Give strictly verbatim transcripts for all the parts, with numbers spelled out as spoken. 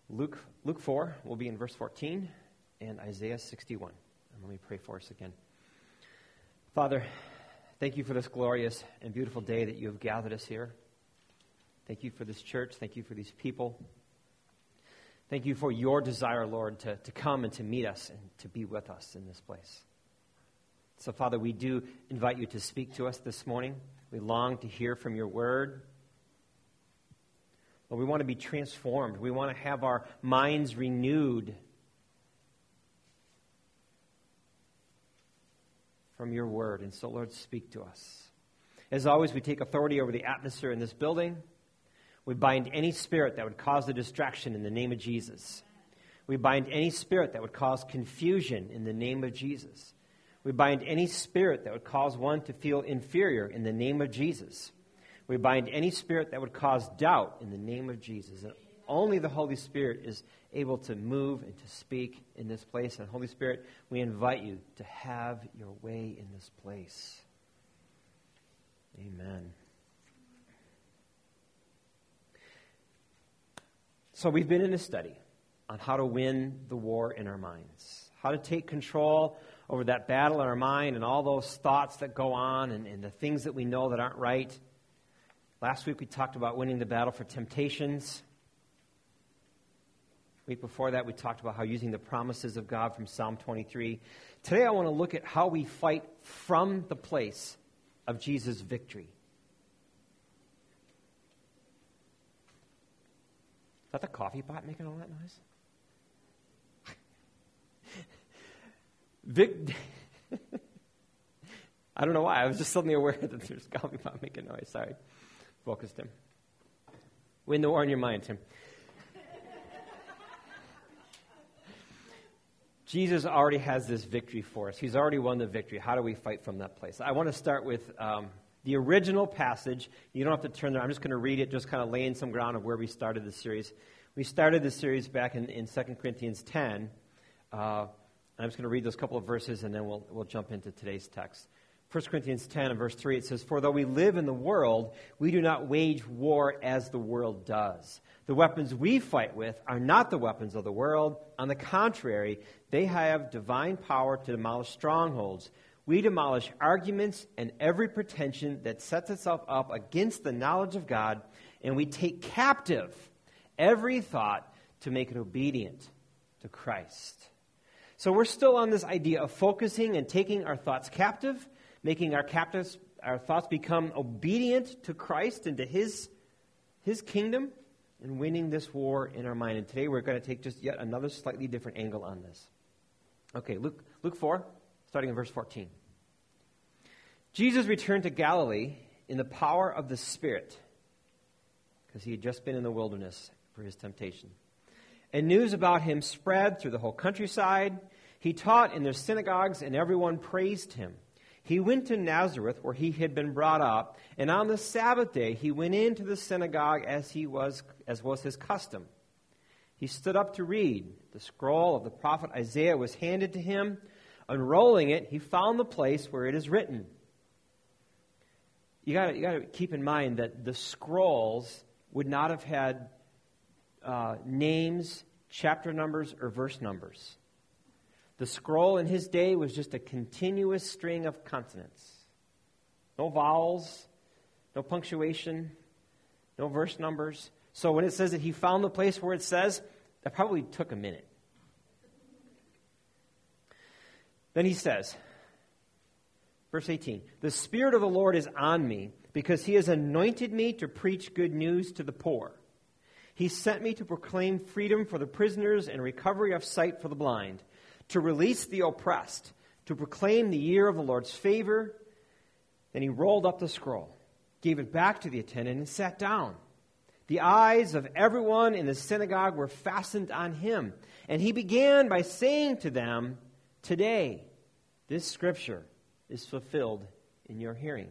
Luke, Luke four will be in verse fourteen and Isaiah sixty-one. And let me pray for us again. Father, thank you for this glorious and beautiful day that you have gathered us here. Thank you for this church. Thank you for these people. Thank you for your desire, Lord, to, to come and to meet us and to be with us in this place. So, Father, we do invite you to speak to us this morning. We long to hear from your word. Lord, we want to be transformed. We want to have our minds renewed from your word. And so, Lord, speak to us. As always, we take authority over the atmosphere in this building. We bind any spirit that would cause a distraction in the name of Jesus. We bind any spirit that would cause confusion in the name of Jesus. We bind any spirit that would cause one to feel inferior in the name of Jesus. We bind any spirit that would cause doubt in the name of Jesus. And only the Holy Spirit is able to move and to speak in this place. And Holy Spirit, we invite you to have your way in this place. Amen. So we've been in a study on how to win the war in our minds, how to take control over that battle in our mind and all those thoughts that go on and, and the things that we know that aren't right. Last week we talked about winning the battle for temptations. The week before that we talked about how using the promises of God from Psalm twenty-three. Today I want to look at how we fight from the place of Jesus' victory. Is that the coffee pot making all that noise? Vic- I don't know why. I was just suddenly aware that there's a coffee pot making noise. Sorry. Focused him. Win the war in your mind, Tim. Jesus already has this victory for us. He's already won the victory. How do we fight from that place? I want to start with um, the original passage. You don't have to turn there. I'm just going to read it, just kind of laying some ground of where we started the series. We started the series back in, in Second Corinthians ten. Uh, I'm just going to read those couple of verses, and then we'll we'll jump into today's text. First Corinthians ten and verse three, it says, "For though we live in the world, we do not wage war as the world does. The weapons we fight with are not the weapons of the world. On the contrary, they have divine power to demolish strongholds. We demolish arguments and every pretension that sets itself up against the knowledge of God, and we take captive every thought to make it obedient to Christ." So we're still on this idea of focusing and taking our thoughts captive, making our captives, our thoughts become obedient to Christ and to His, His kingdom, and winning this war in our mind. And today we're going to take just yet another slightly different angle on this. Okay, Luke, Luke four, starting in verse fourteen. Jesus returned to Galilee in the power of the Spirit, because he had just been in the wilderness for his temptation. And news about him spread through the whole countryside. He taught in their synagogues, and everyone praised him. He went to Nazareth, where he had been brought up, and on the Sabbath day he went into the synagogue as he was as was his custom. He stood up to read. The scroll of the prophet Isaiah was handed to him. Unrolling it, he found the place where it is written. You got you got to keep in mind that the scrolls would not have had uh, names, chapter numbers, or verse numbers. The scroll in his day was just a continuous string of consonants. No vowels, no punctuation, no verse numbers. So when it says that he found the place where it says, that probably took a minute. Then he says, verse eighteen, "The Spirit of the Lord is on me, because he has anointed me to preach good news to the poor. He sent me to proclaim freedom for the prisoners and recovery of sight for the blind, to release the oppressed, to proclaim the year of the Lord's favor." Then he rolled up the scroll, gave it back to the attendant, and sat down. The eyes of everyone in the synagogue were fastened on him, and he began by saying to them, "Today, this scripture is fulfilled in your hearing."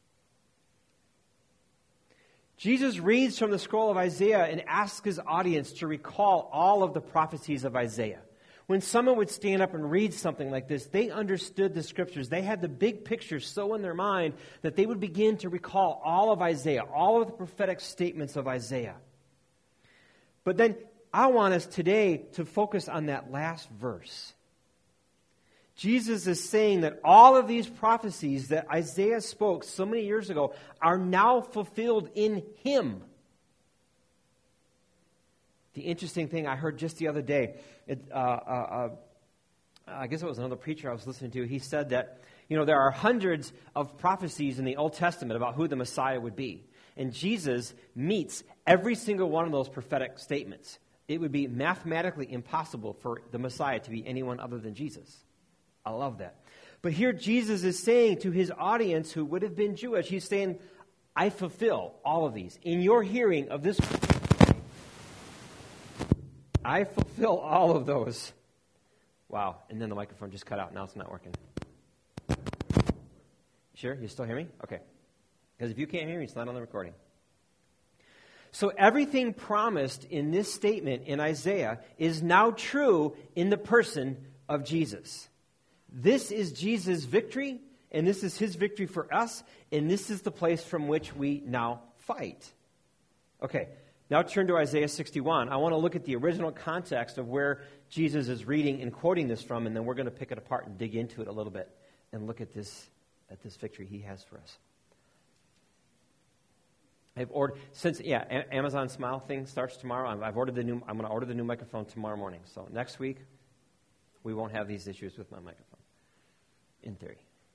Jesus reads from the scroll of Isaiah and asks his audience to recall all of the prophecies of Isaiah. When someone would stand up and read something like this, they understood the scriptures. They had the big picture so in their mind that they would begin to recall all of Isaiah, all of the prophetic statements of Isaiah. But then I want us today to focus on that last verse. Jesus is saying that all of these prophecies that Isaiah spoke so many years ago are now fulfilled in him. The interesting thing I heard just the other day, it, uh, uh, uh, I guess it was another preacher I was listening to, he said that, you know, there are hundreds of prophecies in the Old Testament about who the Messiah would be. And Jesus meets every single one of those prophetic statements. It would be mathematically impossible for the Messiah to be anyone other than Jesus. I love that. But here Jesus is saying to his audience who would have been Jewish, he's saying, I fulfill all of these. In your hearing of this, I fulfill all of those. Wow. And then the microphone just cut out. Now it's not working. Sure? You still hear me? Okay. Because if you can't hear me, it's not on the recording. So everything promised in this statement in Isaiah is now true in the person of Jesus. This is Jesus' victory, and this is his victory for us, and this is the place from which we now fight. Okay, now turn to Isaiah sixty-one. I want to look at the original context of where Jesus is reading and quoting this from, and then we're going to pick it apart and dig into it a little bit and look at this, at this victory he has for us. I've ordered, since, yeah, a- Amazon Smile thing starts tomorrow. I've, I've ordered the new, I'm going to order the new microphone tomorrow morning. So next week, we won't have these issues with my microphone. In theory.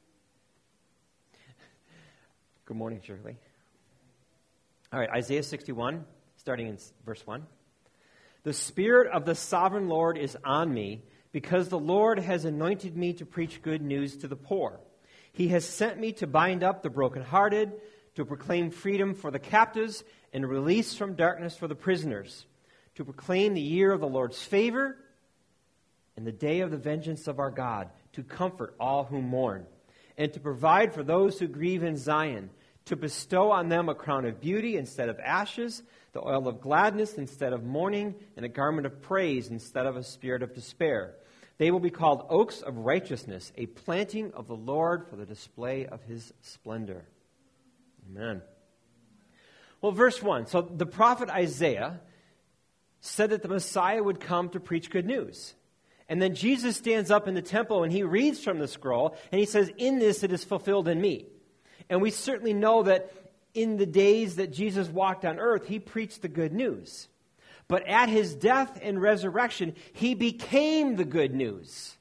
Good morning, Shirley. All right, Isaiah sixty-one, starting in verse one. The Spirit of the Sovereign Lord is on me, because the Lord has anointed me to preach good news to the poor. He has sent me to bind up the brokenhearted, to proclaim freedom for the captives, and release from darkness for the prisoners, to proclaim the year of the Lord's favor, and the day of the vengeance of our God, to comfort all who mourn, and to provide for those who grieve in Zion, to bestow on them a crown of beauty instead of ashes, the oil of gladness instead of mourning, and a garment of praise instead of a spirit of despair. They will be called oaks of righteousness, a planting of the Lord for the display of his splendor. Amen. Well, verse one. So the prophet Isaiah said that the Messiah would come to preach good news. And then Jesus stands up in the temple and he reads from the scroll and he says, in this it is fulfilled in me. And we certainly know that in the days that Jesus walked on earth, he preached the good news. But at his death and resurrection, he became the good news.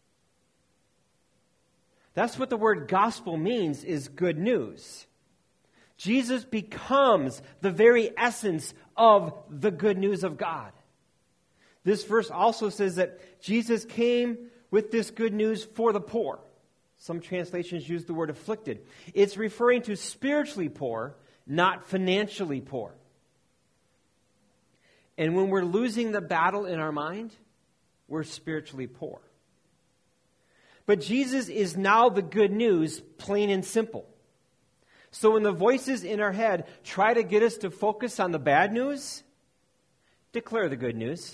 That's what the word gospel means, is good news. Jesus becomes the very essence of the good news of God. This verse also says that Jesus came with this good news for the poor. Some translations use the word afflicted. It's referring to spiritually poor, not financially poor. And when we're losing the battle in our mind, we're spiritually poor. But Jesus is now the good news, plain and simple. So when the voices in our head try to get us to focus on the bad news, declare the good news.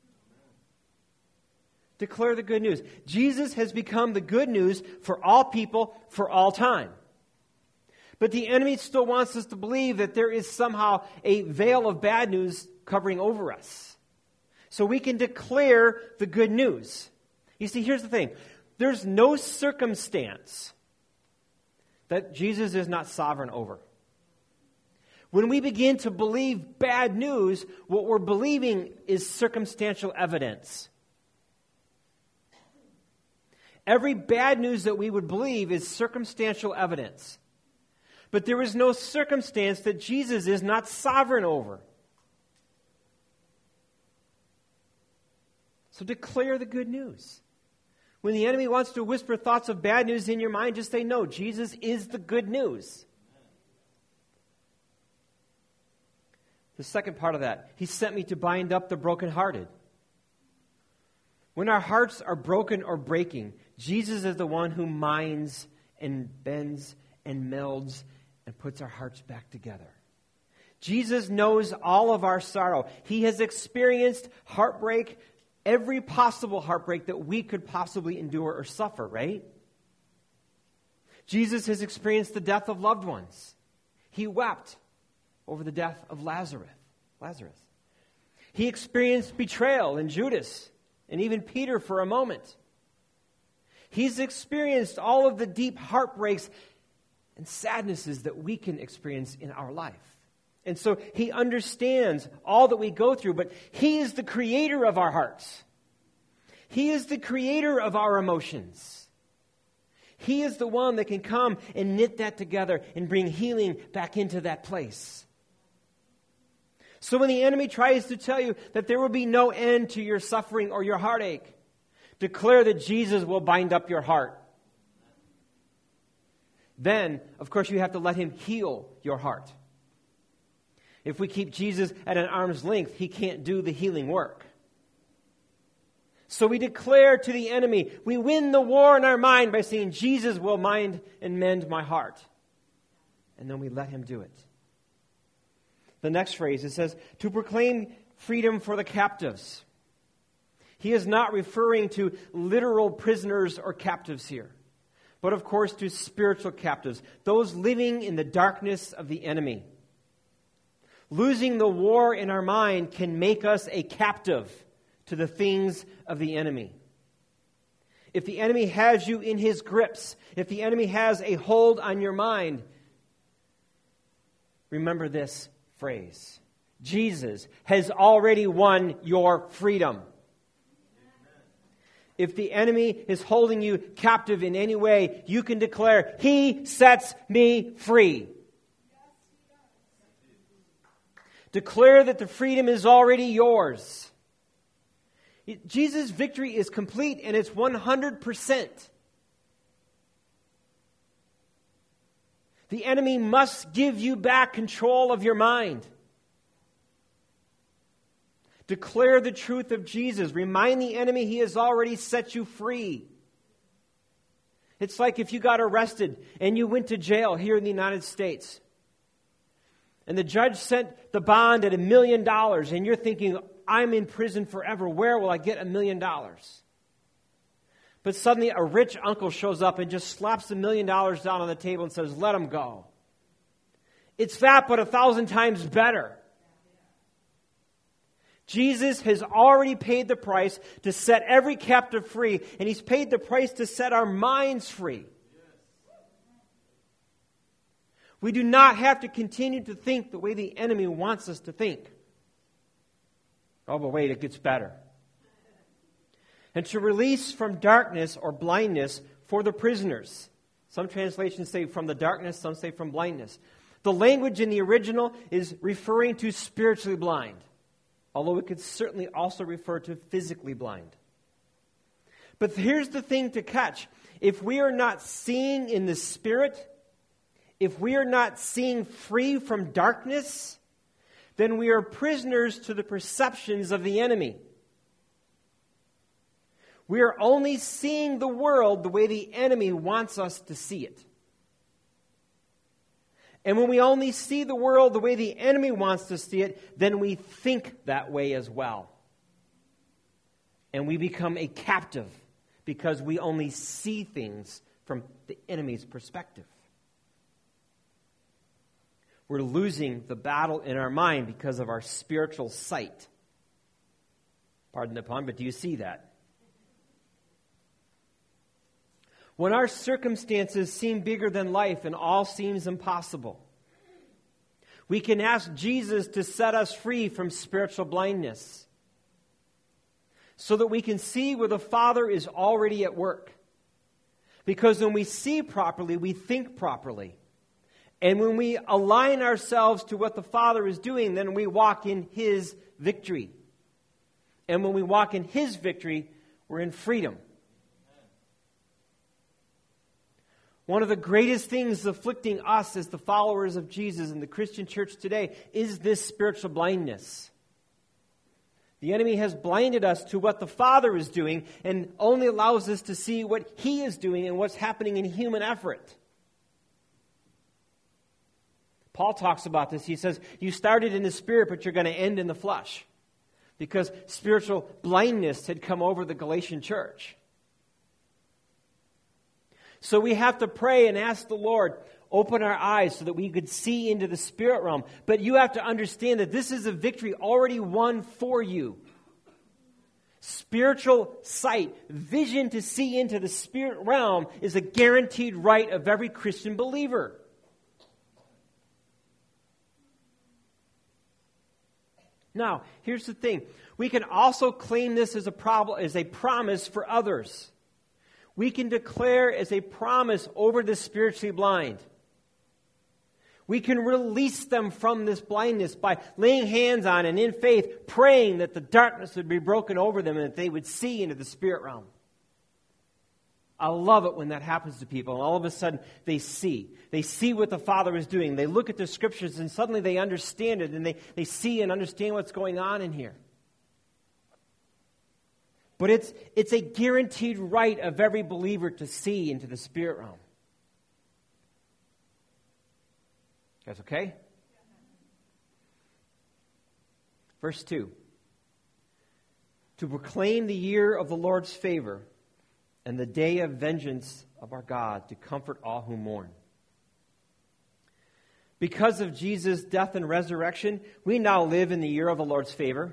Declare the good news. Jesus has become the good news for all people for all time. But the enemy still wants us to believe that there is somehow a veil of bad news covering over us. So we can declare the good news. You see, here's the thing. There's no circumstance that Jesus is not sovereign over. When we begin to believe bad news, what we're believing is circumstantial evidence. Every bad news that we would believe is circumstantial evidence. But there is no circumstance that Jesus is not sovereign over. So declare the good news. When the enemy wants to whisper thoughts of bad news in your mind, just say, no, Jesus is the good news. The second part of that, he sent me to bind up the brokenhearted. When our hearts are broken or breaking, Jesus is the one who minds and bends and melds and puts our hearts back together. Jesus knows all of our sorrow. He has experienced heartbreak, every possible heartbreak that we could possibly endure or suffer, right? Jesus has experienced the death of loved ones. He wept over the death of Lazarus. Lazarus. He experienced betrayal in Judas and even Peter for a moment. He's experienced all of the deep heartbreaks and sadnesses that we can experience in our life. And so he understands all that we go through, but he is the creator of our hearts. He is the creator of our emotions. He is the one that can come and knit that together and bring healing back into that place. So when the enemy tries to tell you that there will be no end to your suffering or your heartache, declare that Jesus will bind up your heart. Then, of course, you have to let him heal your heart. If we keep Jesus at an arm's length, he can't do the healing work. So we declare to the enemy, we win the war in our mind by saying, Jesus will mind and mend my heart. And then we let him do it. The next phrase, it says, to proclaim freedom for the captives. He is not referring to literal prisoners or captives here, but of course to spiritual captives, those living in the darkness of the enemy. Losing the war in our mind can make us a captive to the things of the enemy. If the enemy has you in his grips, if the enemy has a hold on your mind, remember this phrase. Jesus has already won your freedom. If the enemy is holding you captive in any way, you can declare, he sets me free. Declare that the freedom is already yours. Jesus' victory is complete and it's one hundred percent. The enemy must give you back control of your mind. Declare the truth of Jesus. Remind the enemy he has already set you free. It's like if you got arrested and you went to jail here in the United States. And the judge sent the bond at a million dollars and you're thinking, I'm in prison forever. Where will I get a million dollars? But suddenly a rich uncle shows up and just slaps a million dollars down on the table and says, let him go. It's that, but a thousand times better. Jesus has already paid the price to set every captive free, and he's paid the price to set our minds free. We do not have to continue to think the way the enemy wants us to think. Oh, but wait, it gets better. And to release from darkness or blindness for the prisoners. Some translations say from the darkness, some say from blindness. The language in the original is referring to spiritually blind, although it could certainly also refer to physically blind. But here's the thing to catch. If we are not seeing in the Spirit, if we are not seeing free from darkness, then we are prisoners to the perceptions of the enemy. We are only seeing the world the way the enemy wants us to see it. And when we only see the world the way the enemy wants to see it, then we think that way as well. And we become a captive because we only see things from the enemy's perspective. We're losing the battle in our mind because of our spiritual sight. Pardon the pun, but do you see that? When our circumstances seem bigger than life and all seems impossible, we can ask Jesus to set us free from spiritual blindness so that we can see where the Father is already at work. Because when we see properly, we think properly. And when we align ourselves to what the Father is doing, then we walk in His victory. And when we walk in His victory, we're in freedom. One of the greatest things afflicting us as the followers of Jesus in the Christian church today is this spiritual blindness. The enemy has blinded us to what the Father is doing and only allows us to see what He is doing and what's happening in human effort. Paul talks about this. He says, you started in the Spirit, but you're going to end in the flesh. Because spiritual blindness had come over the Galatian church. So we have to pray and ask the Lord, open our eyes so that we could see into the spirit realm. But you have to understand that this is a victory already won for you. Spiritual sight, vision to see into the spirit realm is a guaranteed right of every Christian believer. Now, here's the thing. We can also claim this as a problem, as a promise for others. We can declare as a promise over the spiritually blind. We can release them from this blindness by laying hands on and in faith praying that the darkness would be broken over them and that they would see into the spirit realm. I love it when that happens to people and all of a sudden they see. They see what the Father is doing. They look at the Scriptures and suddenly they understand it and they, they see and understand what's going on in here. But it's, it's a guaranteed right of every believer to see into the spirit realm. Guys, okay? Verse two. To proclaim the year of the Lord's favor and the day of vengeance of our God, to comfort all who mourn. Because of Jesus' death and resurrection, we now live in the year of the Lord's favor.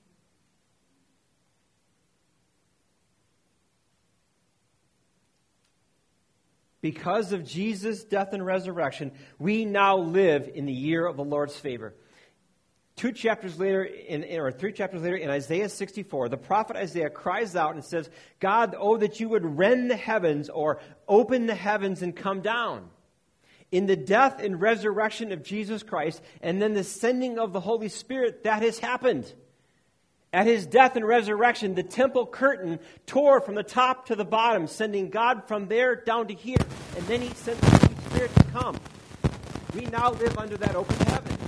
Because of Jesus' death and resurrection, we now live in the year of the Lord's favor. Two chapters later, in, or three chapters later, in Isaiah sixty-four, the prophet Isaiah cries out and says, God, oh, that you would rend the heavens or open the heavens and come down. In the death and resurrection of Jesus Christ, and then the sending of the Holy Spirit, that has happened. At his death and resurrection, the temple curtain tore from the top to the bottom, sending God from there down to here. And then he sent the Holy Spirit to come. We now live under that open heaven.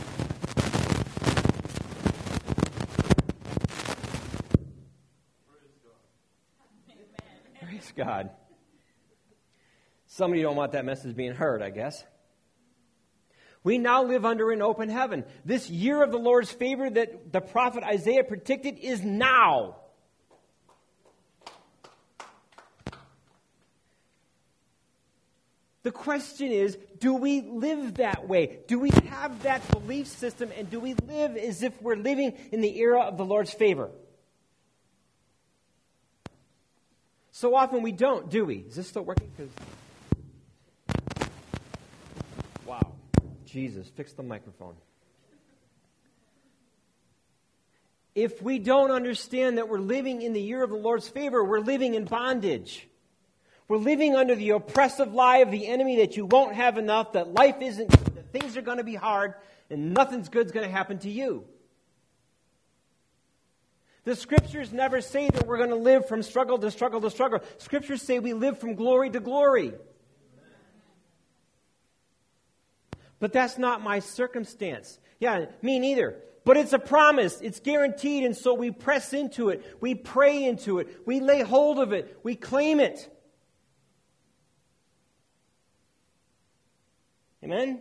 Praise God. Some of you don't want that message being heard, I guess. We now live under an open heaven. This year of the Lord's favor that the prophet Isaiah predicted is now. The question is, do we live that way? Do we have that belief system, and do we live as if we're living in the era of the Lord's favor? So often we don't, do we? Is this still working? 'Cause Jesus, fix the microphone. If we don't understand that we're living in the year of the Lord's favor, we're living in bondage. We're living under the oppressive lie of the enemy that you won't have enough, that life isn't good, that things are going to be hard, and nothing's good's going to happen to you. The Scriptures never say that we're going to live from struggle to struggle to struggle. Scriptures say we live from glory to glory. But that's not my circumstance. Yeah, me neither. But it's a promise. It's guaranteed, and so we press into it. We pray into it. We lay hold of it. We claim it. Amen? Amen.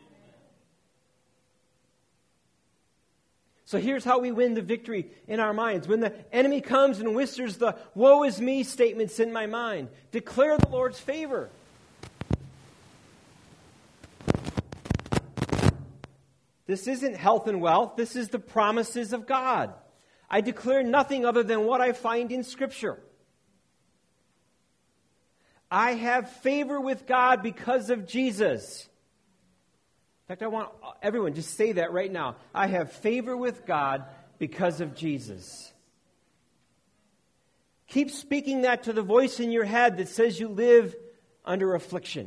So here's how we win the victory in our minds. When the enemy comes and whispers the woe is me statements in my mind, declare the Lord's favor. This isn't health and wealth. This is the promises of God. I declare nothing other than what I find in Scripture. I have favor with God because of Jesus. In fact, I want everyone just say that right now. I have favor with God because of Jesus. Keep speaking that to the voice in your head that says you live under affliction.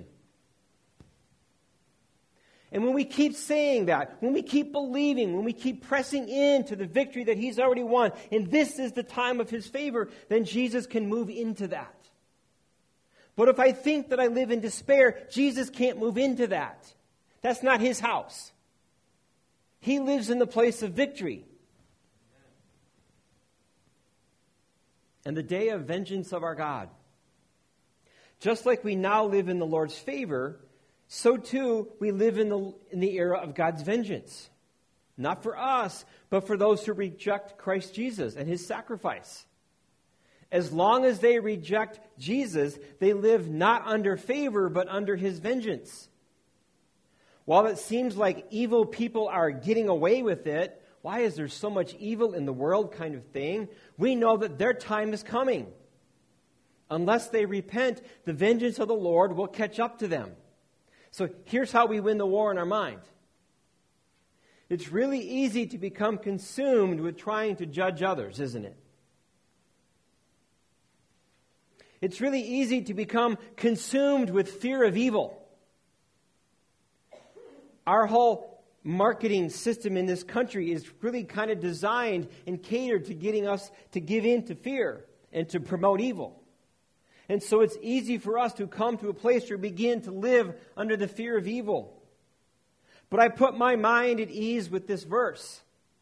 And when we keep saying that, when we keep believing, when we keep pressing into the victory that He's already won, and this is the time of His favor, then Jesus can move into that. But if I think that I live in despair, Jesus can't move into that. That's not His house. He lives in the place of victory. And the day of vengeance of our God. Just like we now live in the Lord's favor, so too we live in the, in the era of God's vengeance. Not for us, but for those who reject Christ Jesus and His sacrifice. As long as they reject Jesus, they live not under favor, but under His vengeance. While it seems like evil people are getting away with it, why is there so much evil in the world kind of thing? We know that their time is coming. Unless they repent, the vengeance of the Lord will catch up to them. So here's how we win the war in our mind. It's really easy to become consumed with trying to judge others, isn't it? It's really easy to become consumed with fear of evil. Our whole marketing system in this country is really kind of designed and catered to getting us to give in to fear and to promote evil. And so it's easy for us to come to a place where we begin to live under the fear of evil. But I put my mind at ease with this verse.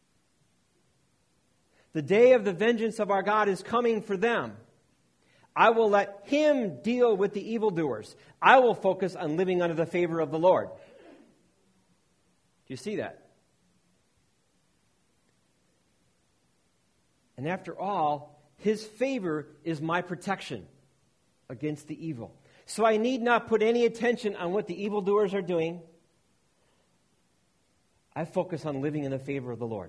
The day of the vengeance of our God is coming for them. I will let Him deal with the evildoers. I will focus on living under the favor of the Lord. Do you see that? And after all, His favor is my protection against the evil. So I need not put any attention on what the evildoers are doing. I focus on living in the favor of the Lord.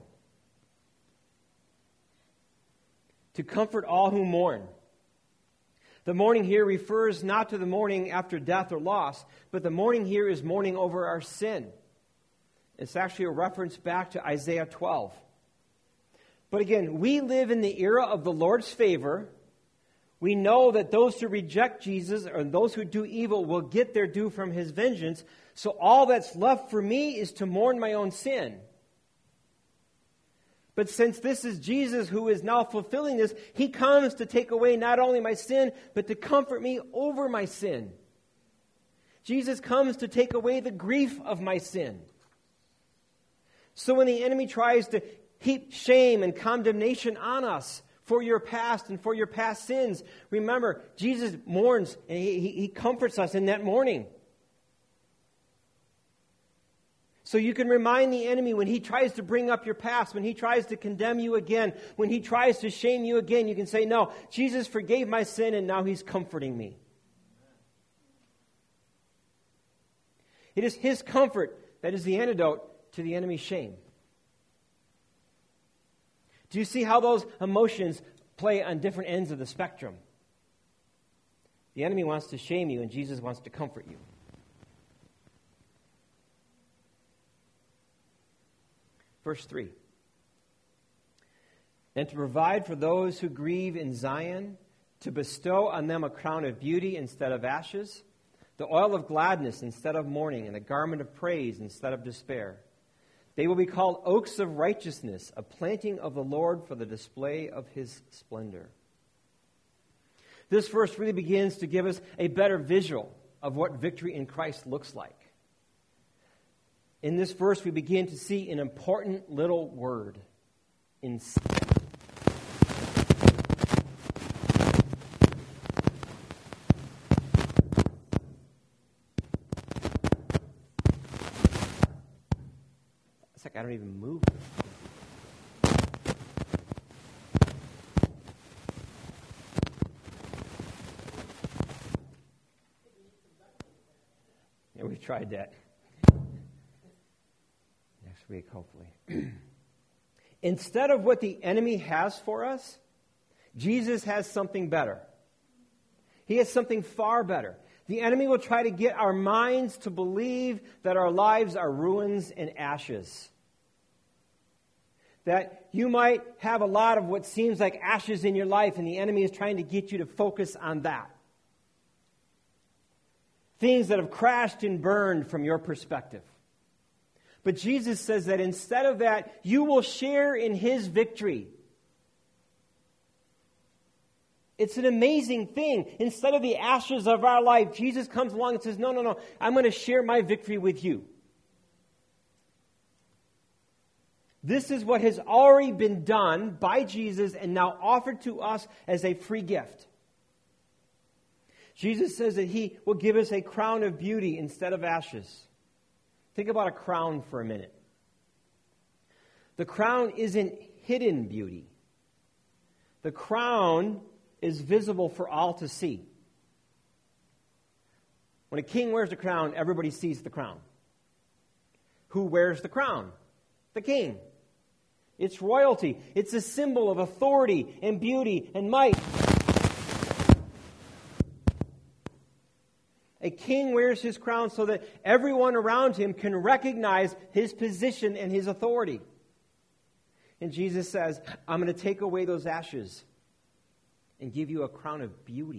To comfort all who mourn. The mourning here refers not to the mourning after death or loss, but the mourning here is mourning over our sin. It's actually a reference back to Isaiah twelve. But again, we live in the era of the Lord's favor. We know that those who reject Jesus or those who do evil will get their due from His vengeance. So all that's left for me is to mourn my own sin. But since this is Jesus who is now fulfilling this, He comes to take away not only my sin, but to comfort me over my sin. Jesus comes to take away the grief of my sin. So when the enemy tries to heap shame and condemnation on us for your past and for your past sins, remember, Jesus mourns and he, he, he comforts us in that mourning. So you can remind the enemy when he tries to bring up your past, when he tries to condemn you again, when he tries to shame you again, you can say, no, Jesus forgave my sin and now He's comforting me. It is His comfort that is the antidote to the enemy's shame. Do you see how those emotions play on different ends of the spectrum? The enemy wants to shame you and Jesus wants to comfort you. Verse three. And to provide for those who grieve in Zion, to bestow on them a crown of beauty instead of ashes, the oil of gladness instead of mourning, and a garment of praise instead of despair. They will be called oaks of righteousness, a planting of the Lord for the display of His splendor. This verse really begins to give us a better visual of what victory in Christ looks like. In this verse, we begin to see an important little word. Instead. It's like I don't even move. Yeah, we've tried that. Next week, hopefully. Instead of what the enemy has for us, Jesus has something better. He has something far better. The enemy will try to get our minds to believe that our lives are ruins and ashes. That you might have a lot of what seems like ashes in your life, and the enemy is trying to get you to focus on that. Things that have crashed and burned from your perspective. But Jesus says that instead of that, you will share in His victory. It's an amazing thing. Instead of the ashes of our life, Jesus comes along and says, no, no, no, I'm going to share my victory with you. This is what has already been done by Jesus and now offered to us as a free gift. Jesus says that He will give us a crown of beauty instead of ashes. Think about a crown for a minute. The crown isn't hidden beauty. The crown is visible for all to see. When a king wears a crown, everybody sees the crown. Who wears the crown? The king. It's royalty. It's a symbol of authority and beauty and might. A king wears his crown so that everyone around him can recognize his position and his authority. And Jesus says, I'm going to take away those ashes and give you a crown of beauty.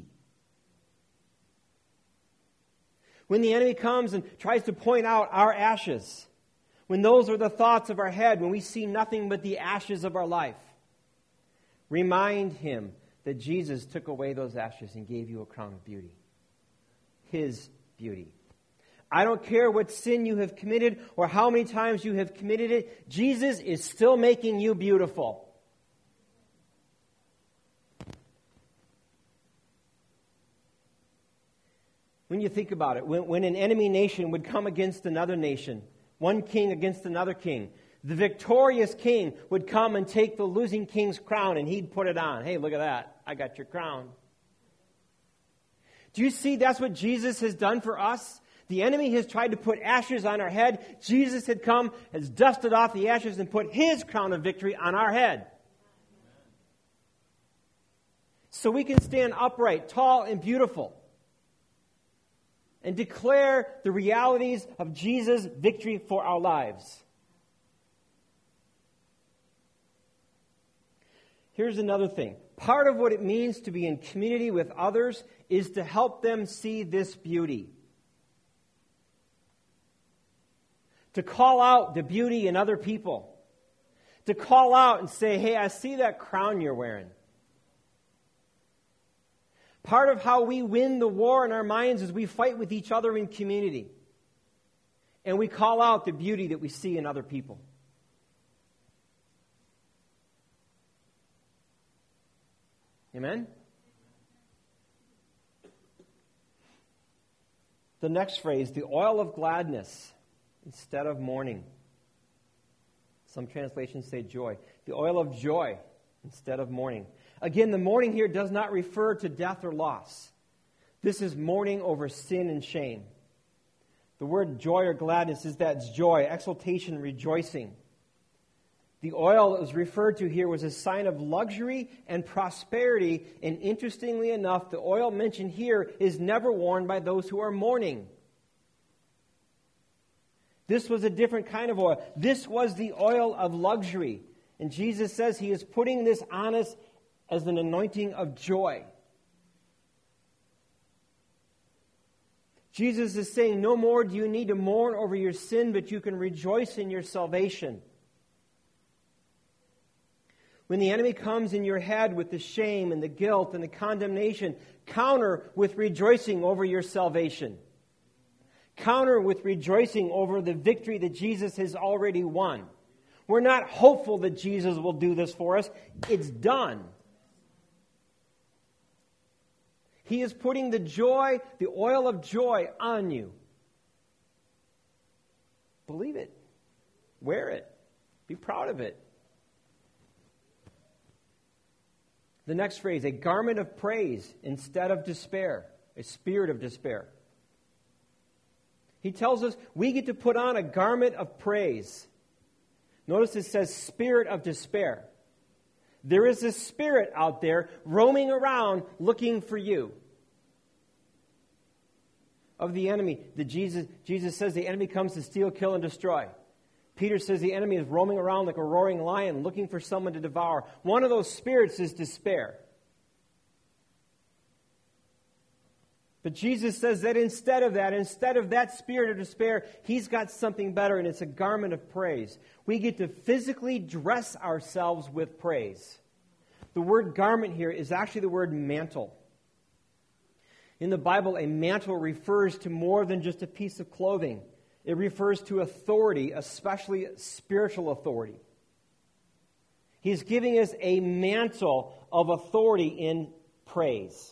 When the enemy comes and tries to point out our ashes, when those are the thoughts of our head, when we see nothing but the ashes of our life, remind him that Jesus took away those ashes and gave you a crown of beauty. His beauty. I don't care what sin you have committed or how many times you have committed it. Jesus is still making you beautiful. When you think about it, when, when an enemy nation would come against another nation, one king against another king, the victorious king would come and take the losing king's crown and he'd put it on. Hey, look at that. I got your crown. Do you see that's what Jesus has done for us? The enemy has tried to put ashes on our head. Jesus had come, has dusted off the ashes and put his crown of victory on our head. So we can stand upright, tall, and beautiful and declare the realities of Jesus' victory for our lives. Here's another thing. Part of what it means to be in community with others is to help them see this beauty. To call out the beauty in other people. To call out and say, hey, I see that crown you're wearing. Part of how we win the war in our minds is we fight with each other in community. And we call out the beauty that we see in other people. Amen? The next phrase, the oil of gladness instead of mourning. Some translations say joy. The oil of joy instead of mourning. Again, the mourning here does not refer to death or loss. This is mourning over sin and shame. The word joy or gladness is that joy, exultation, rejoicing. The oil that was referred to here was a sign of luxury and prosperity, and interestingly enough, the oil mentioned here is never worn by those who are mourning. This was a different kind of oil. This was the oil of luxury. And Jesus says he is putting this on us as an anointing of joy. Jesus is saying, no more do you need to mourn over your sin, but you can rejoice in your salvation. When the enemy comes in your head with the shame and the guilt and the condemnation, counter with rejoicing over your salvation. Counter with rejoicing over the victory that Jesus has already won. We're not hopeful that Jesus will do this for us. It's done. He is putting the joy, the oil of joy on you. Believe it. Wear it. Be proud of it. The next phrase, a garment of praise instead of despair, a spirit of despair. He tells us we get to put on a garment of praise. Notice it says spirit of despair. There is a spirit out there roaming around looking for you. Of the enemy, the Jesus, Jesus says the enemy comes to steal, kill, and destroy. Peter says the enemy is roaming around like a roaring lion looking for someone to devour. One of those spirits is despair. But Jesus says that instead of that, instead of that spirit of despair, he's got something better, and it's a garment of praise. We get to physically dress ourselves with praise. The word garment here is actually the word mantle. In the Bible, a mantle refers to more than just a piece of clothing. It refers to authority, especially spiritual authority. He's giving us a mantle of authority in praise.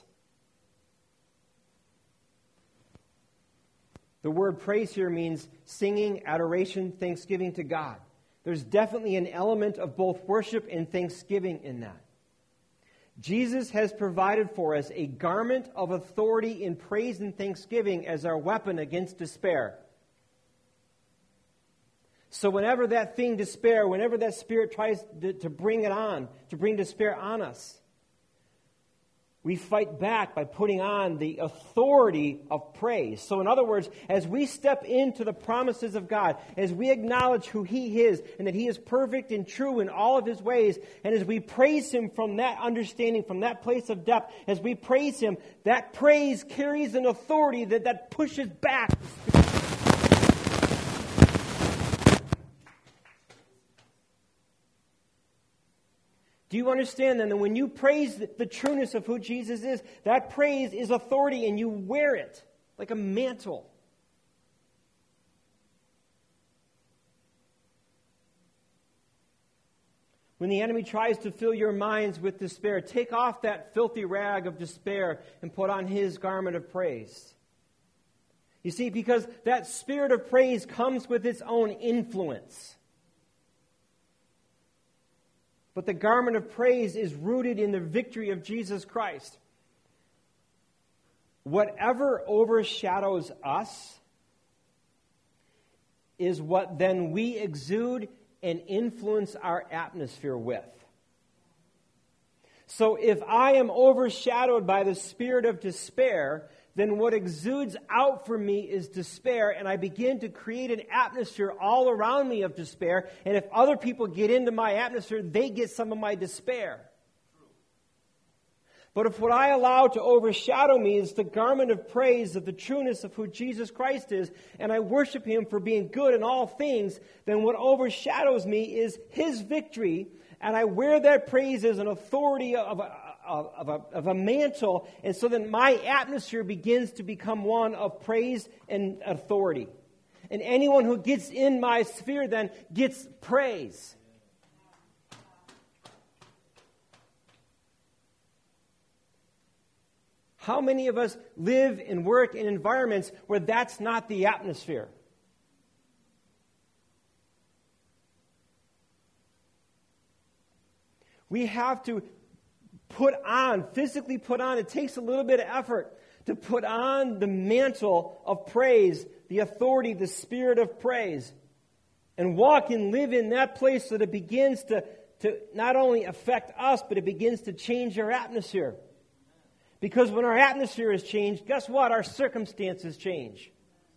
The word praise here means singing, adoration, thanksgiving to God. There's definitely an element of both worship and thanksgiving in that. Jesus has provided for us a garment of authority in praise and thanksgiving as our weapon against despair. So whenever that thing, despair, whenever that spirit tries to, to bring it on, to bring despair on us, we fight back by putting on the authority of praise. So in other words, as we step into the promises of God, as we acknowledge who He is and that He is perfect and true in all of His ways, and as we praise Him from that understanding, from that place of depth, as we praise Him, that praise carries an authority that, that pushes back. Do you understand then that when you praise the, the trueness of who Jesus is, that praise is authority and you wear it like a mantle? When the enemy tries to fill your minds with despair, take off that filthy rag of despair and put on his garment of praise. You see, because that spirit of praise comes with its own influence. But the garment of praise is rooted in the victory of Jesus Christ. Whatever overshadows us is what then we exude and influence our atmosphere with. So if I am overshadowed by the spirit of despair, then what exudes out from me is despair, and I begin to create an atmosphere all around me of despair, and if other people get into my atmosphere, they get some of my despair. But if what I allow to overshadow me is the garment of praise of the trueness of who Jesus Christ is, and I worship Him for being good in all things, then what overshadows me is His victory, and I wear that praise as an authority of a, of, of, a, of a mantle, and so then my atmosphere begins to become one of praise and authority. And anyone who gets in my sphere then gets praise. How many of us live and work in environments where that's not the atmosphere? We have to put on, physically put on, it takes a little bit of effort to put on the mantle of praise, the authority, the spirit of praise, and walk and live in that place so that it begins to, to not only affect us, but it begins to change our atmosphere. Because when our atmosphere is changed, guess what? Our circumstances change.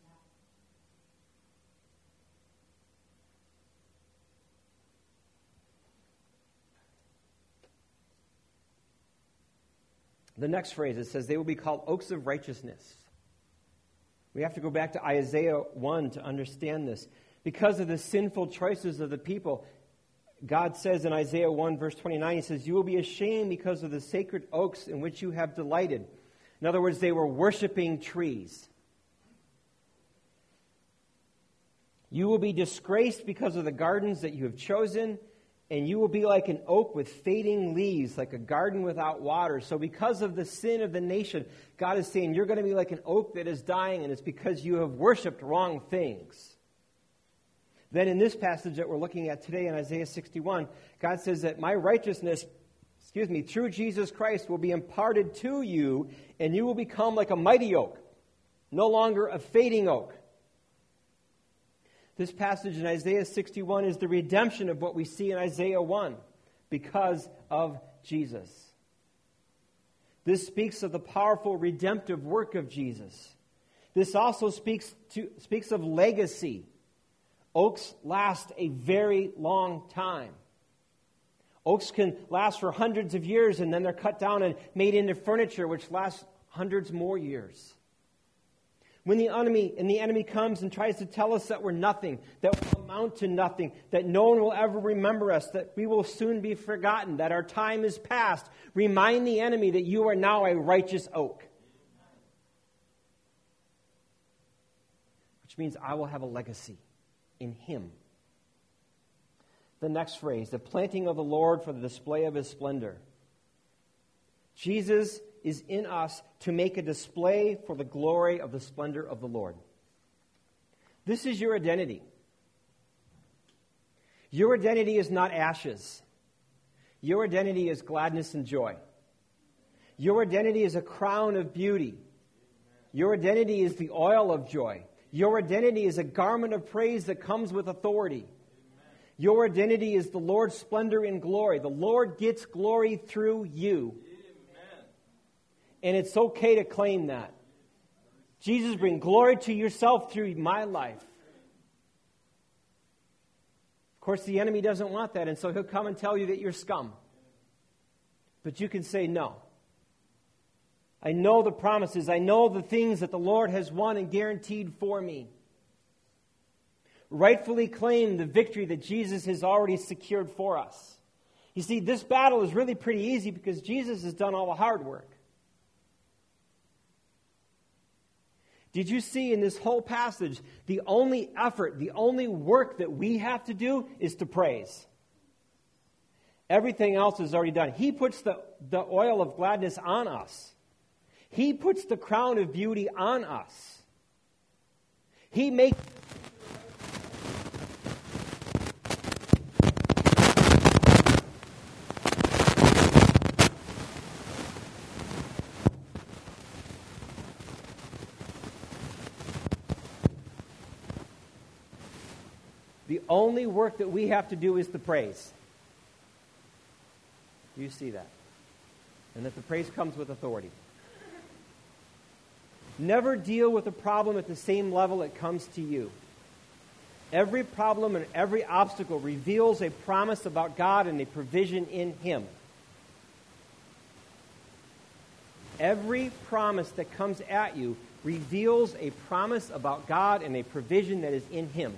The next phrase, it says, they will be called oaks of righteousness. We have to go back to Isaiah one to understand this. Because of the sinful choices of the people, God says in Isaiah one, verse twenty-nine, He says, you will be ashamed because of the sacred oaks in which you have delighted. In other words, they were worshiping trees. You will be disgraced because of the gardens that you have chosen, and you will be like an oak with fading leaves, like a garden without water. So because of the sin of the nation, God is saying you're going to be like an oak that is dying, and it's because you have worshipped wrong things. Then in this passage that we're looking at today in Isaiah sixty-one, God says that my righteousness, excuse me, through Jesus Christ will be imparted to you, and you will become like a mighty oak, no longer a fading oak. This passage in Isaiah sixty-one is the redemption of what we see in Isaiah one because of Jesus. This speaks of the powerful redemptive work of Jesus. This also speaks to speaks of legacy. Oaks last a very long time. Oaks can last for hundreds of years, and then they're cut down and made into furniture, which lasts hundreds more years. When the enemy and the enemy comes and tries to tell us that we're nothing, that we'll amount to nothing, that no one will ever remember us, that we will soon be forgotten, that our time is past, remind the enemy that you are now a righteous oak. Which means I will have a legacy in Him. The next phrase, the planting of the Lord for the display of His splendor. Jesus is in us to make a display for the glory of the splendor of the Lord. This is your identity. Your identity is not ashes. Your identity is gladness and joy. Your identity is a crown of beauty. Your identity is the oil of joy. Your identity is a garment of praise that comes with authority. Your identity is the Lord's splendor and glory. The Lord gets glory through you. Amen. And it's okay to claim that. Jesus, bring glory to yourself through my life. Of course, the enemy doesn't want that, and so he'll come and tell you that you're scum. But you can say no. I know the promises. I know the things that the Lord has won and guaranteed for me. Rightfully claim the victory that Jesus has already secured for us. You see, this battle is really pretty easy because Jesus has done all the hard work. Did you see in this whole passage, the only effort, the only work that we have to do is to praise. Everything else is already done. He puts the, the oil of gladness on us. He puts the crown of beauty on us. He makes... The only work that we have to do is the praise. Do you see that? And that the praise comes with authority. Never deal with a problem at the same level it comes to you. Every problem and every obstacle reveals a promise about God and a provision in Him. Every promise that comes at you reveals a promise about God and a provision that is in Him.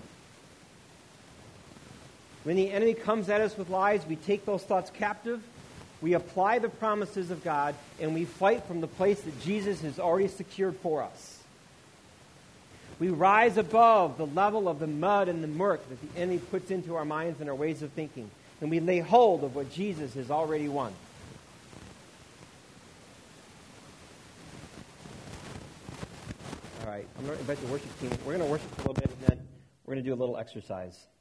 When the enemy comes at us with lies, we take those thoughts captive, we apply the promises of God, and we fight from the place that Jesus has already secured for us. We rise above the level of the mud and the murk that the enemy puts into our minds and our ways of thinking, and we lay hold of what Jesus has already won. All right, I'm going to invite the worship team. We're going to worship for a little bit, and then we're going to do a little exercise.